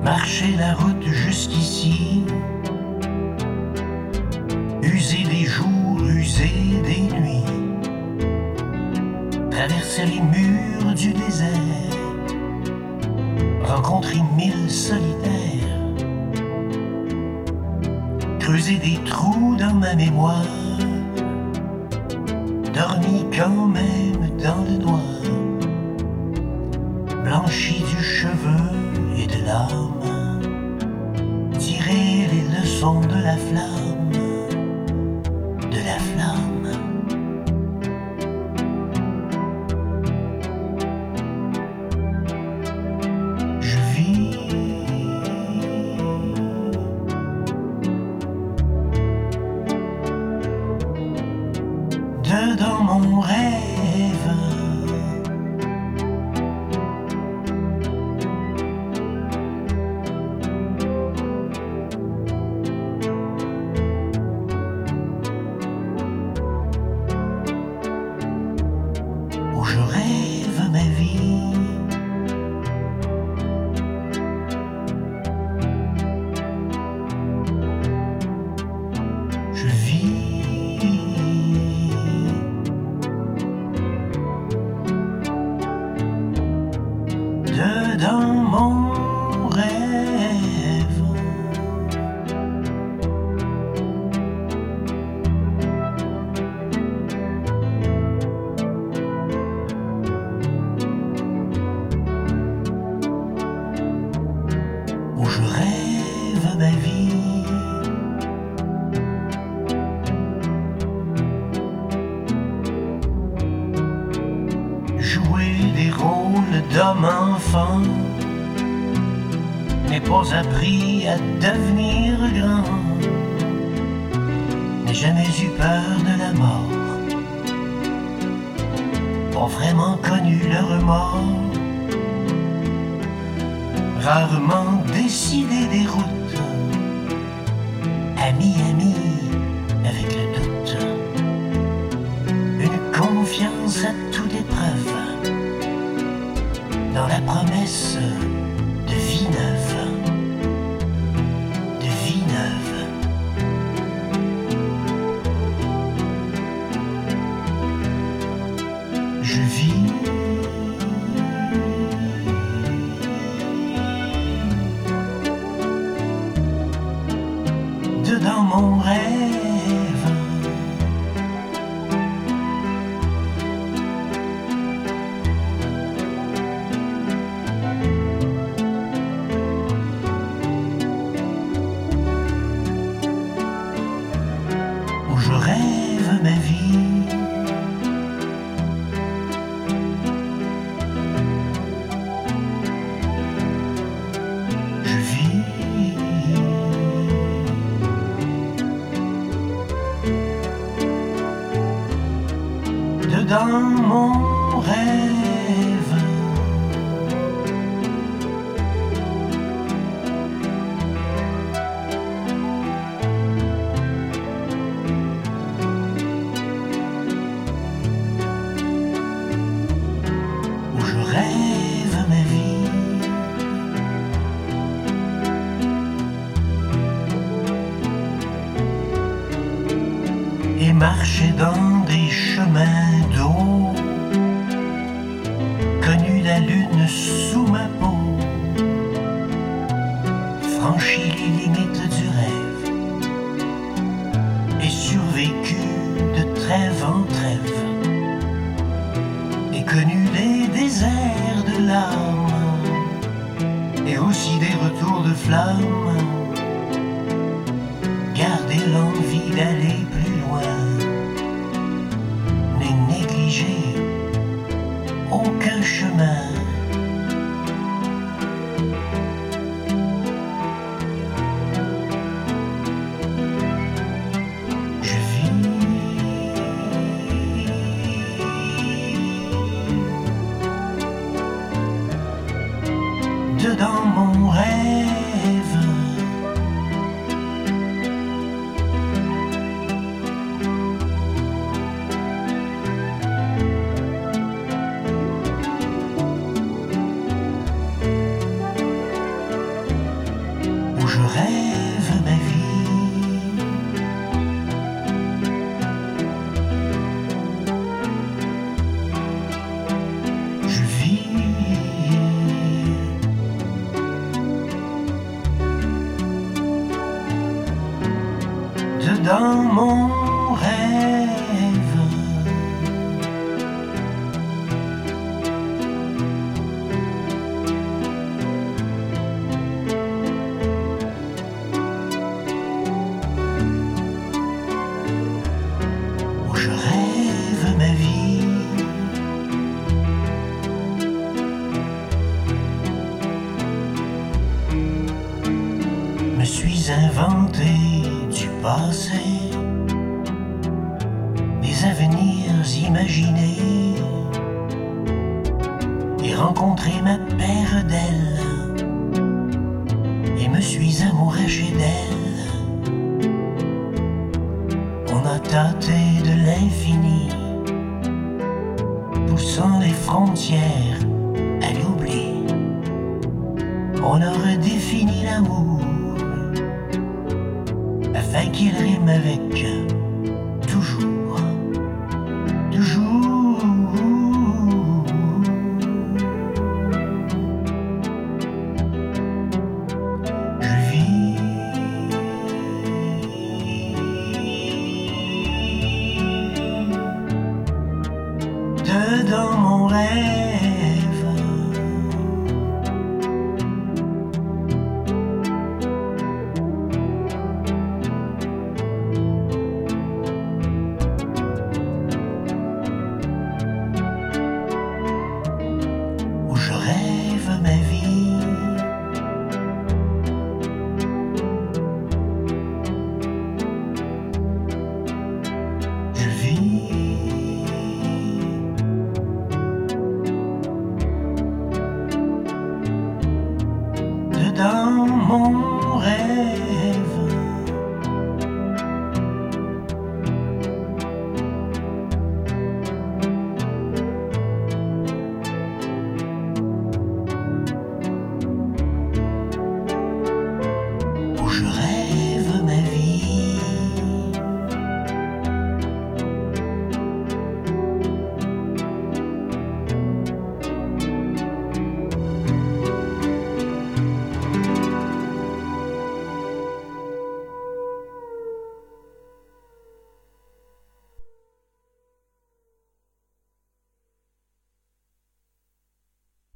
marcher la route jusqu'ici, user des jours, user des nuits, traverser les murs du désert, rencontrer 1000 solitaires, creuser des trous dans ma mémoire, dormi quand même dans le noir, blanchi du cheveu et de l'âme, tirer les leçons de la flamme, de la flamme. Je vis dedans mon rêve, où je rêve ma vie. Je vis dedans mon rêve, où je rêve ma vie. Jouer des rôles d'homme-enfant n'est pas appris à devenir grand, n'ai jamais eu peur de la mort, pas vraiment connu le remords, rarement décidé des routes, ami avec le doute, une confiance à toute épreuve, dans la promesse de vie neuve, de vie neuve. Je vis dedans mon rêve, où je rêve ma vie. Je vis dedans mon rêve, où je rêve ma vie. Et marcher dans des chemins d'eau, connu la lune sous ma peau, franchi les limites du rêve et survécu de trêve en trêve, et connu les déserts de l'âme et aussi des retours de flamme, garder l'envie d'aller plus loin, n'est négligé aucun chemin. Je vis dedans mon rêve, imaginer et rencontrer ma paire d'ailes, et me suis amouraché d'elle. On a tâté de l'infini, poussant les frontières à l'oubli. On a redéfini l'amour afin qu'il rime avec toujours, toujours. Je vis dedans mon rêve,